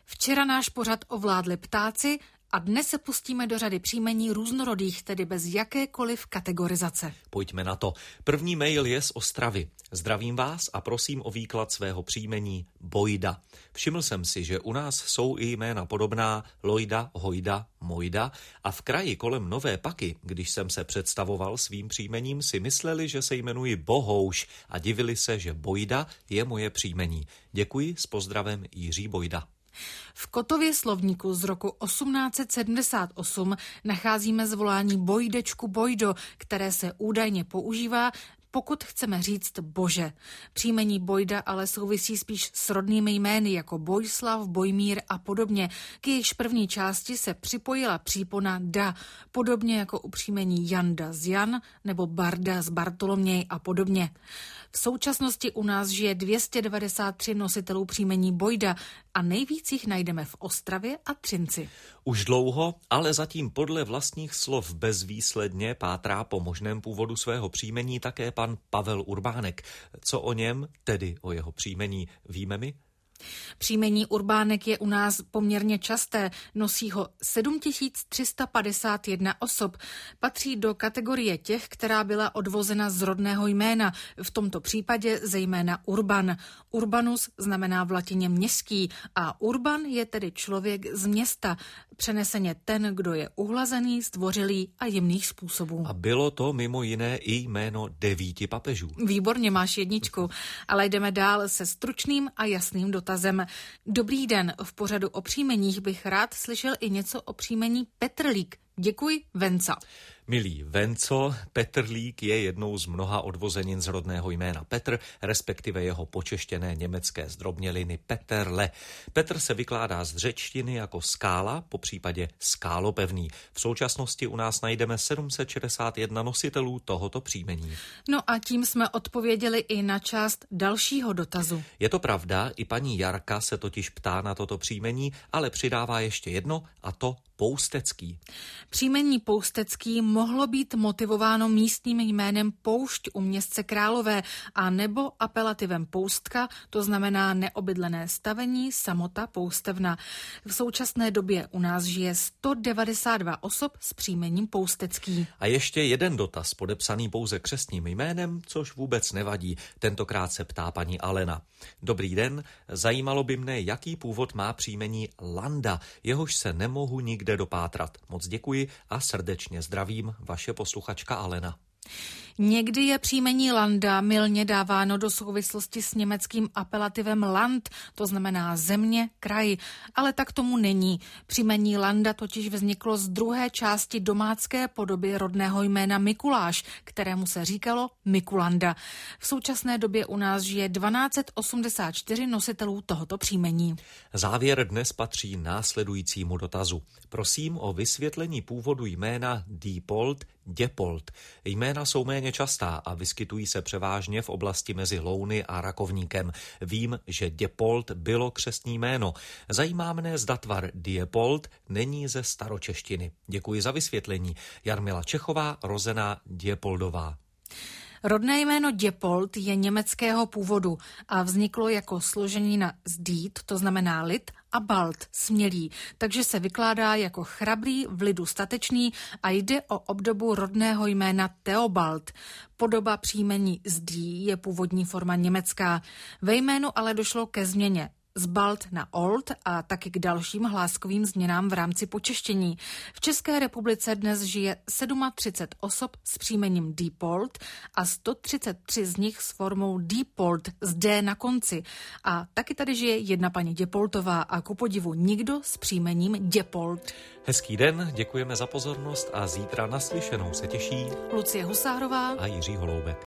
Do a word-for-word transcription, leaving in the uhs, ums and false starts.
Včera náš pořad ovládli ptáci a dnes se pustíme do řady příjmení různorodých, tedy bez jakékoliv kategorizace. Pojďme na to. První mail je z Ostravy. Zdravím vás a prosím o výklad svého příjmení Bojda. Všiml jsem si, že u nás jsou i jména podobná Lojda, Hojda, Mojda a v kraji kolem Nové Paky, když jsem se představoval svým příjmením, si mysleli, že se jmenuji Bohouš a divili se, že Bojda je moje příjmení. Děkuji, s pozdravem Jiří Bojda. V Kotově slovníku z roku osmnáct set sedmdesát osm nacházíme zvolání Bojdečku Bojdo, které se údajně používá, pokud chceme říct bože. Příjmení Bojda ale souvisí spíš s rodnými jmény jako Bojslav, Bojmír a podobně. K jejichž první části se připojila přípona da, podobně jako u příjmení Janda z Jan nebo Barda z Bartoloměj a podobně. V současnosti u nás žije dvě stě devadesát tři nositelů příjmení Bojda a nejvíc jich najdeme v Ostravě a Třinci. Už dlouho, ale zatím podle vlastních slov bezvýsledně pátrá po možném původu svého příjmení také pan Pavel Urbánek. Co o něm, tedy o jeho příjmení, víme my? Příjmení Urbánek je u nás poměrně časté, nosí ho sedm tisíc tři sta padesát jedna osob. Patří do kategorie těch, která byla odvozena z rodného jména, v tomto případě zejména Urban. Urbanus znamená v latině městský a urban je tedy člověk z města, přeneseně ten, kdo je uhlazený, zdvořilý a jemných způsobů. A bylo to mimo jiné i jméno devíti papežů. Výborně, máš jedničku, ale jdeme dál se stručným a jasným dotazem. Dobrý den, v pořadu o příjmeních bych rád slyšel i něco o příjmení Petrlík. Děkuji, Venca. Milý Venco, Petrlík je jednou z mnoha odvozenin z rodného jména Petr, respektive jeho počeštěné německé zdrobněliny Peterle. Petr se vykládá z řečtiny jako skála, po případě skálopevný. V současnosti u nás najdeme sedm set šedesát jedna nositelů tohoto příjmení. No a tím jsme odpověděli i na část dalšího dotazu. Je to pravda, i paní Jarka se totiž ptá na toto příjmení, ale přidává ještě jedno, a to Poustecký. Příjmení Poustecký mohlo být motivováno místním jménem Poušť u městce Králové a nebo apelativem Poustka, to znamená neobydlené stavení, samota, poustevna. V současné době u nás žije sto devadesát dva osob s příjmením Poustecký. A ještě jeden dotaz, podepsaný pouze křestním jménem, což vůbec nevadí. Tentokrát se ptá paní Alena. Dobrý den, zajímalo by mne, jaký původ má příjmení Landa, jehož se nemohu nikde dopátrat. Moc děkuji a srdečně zdravím, vaše posluchačka Alena. Někdy je příjmení Landa mylně dáváno do souvislosti s německým apelativem Land, to znamená země, kraj, ale tak tomu není. Příjmení Landa totiž vzniklo z druhé části domácké podoby rodného jména Mikuláš, kterému se říkalo Mikulanda. V současné době u nás žije tisíc dvě stě osmdesát čtyři nositelů tohoto příjmení. Závěr dnes patří následujícímu dotazu. Prosím o vysvětlení původu jména Diepold, Děpold. Jména jsou méně častá a vyskytují se převážně v oblasti mezi Louny a Rakovníkem. Vím, že Děpold bylo křestní jméno. Zajímá mne, zda tvar Diepold není ze staročeštiny. Děkuji za vysvětlení. Jarmila Čechová, rozená Děpoldová. Rodné jméno Děpold je německého původu a vzniklo jako složenina z Diet, to znamená lid, a Bald, smělý, takže se vykládá jako chrabrý, v lidu statečný a jde o obdobu rodného jména Theobald. Podoba příjmení zdí je původní forma německá. Ve jménu ale došlo ke změně z Bald na Old a taky k dalším hláskovým změnám v rámci počeštění. V České republice dnes žije třicet sedm osob s příjmením Diepold a sto třicet tři z nich s formou Diepold s D na konci. A taky tady žije jedna paní Děpoltová a ku podivu nikdo s příjmením Děpold. Hezký den, děkujeme za pozornost a zítra naslyšenou se těší Lucie Husárová a Jiří Holoubek.